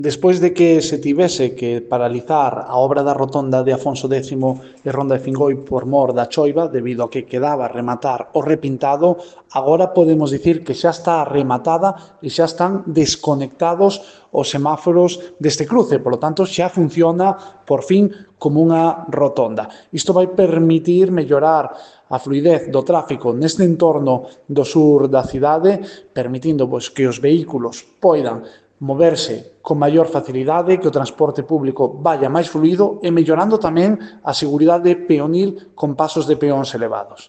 Despois de que se tivese que paralizar a obra da rotonda de Afonso X e Ronda de Fingoi por mor da choiva, debido a que quedaba rematar o repintado, agora podemos dicir que xa está rematada e xa están desconectados os semáforos deste cruce, polo tanto xa funciona por fin como unha rotonda. Isto vai permitir mellorar a fluidez do tráfico neste entorno do sur da cidade, permitindo que os vehículos poidan moverse con maior facilidade, que o transporte público vaya máis fluido e mellorando tamén a seguridade peonil con pasos de peóns elevados.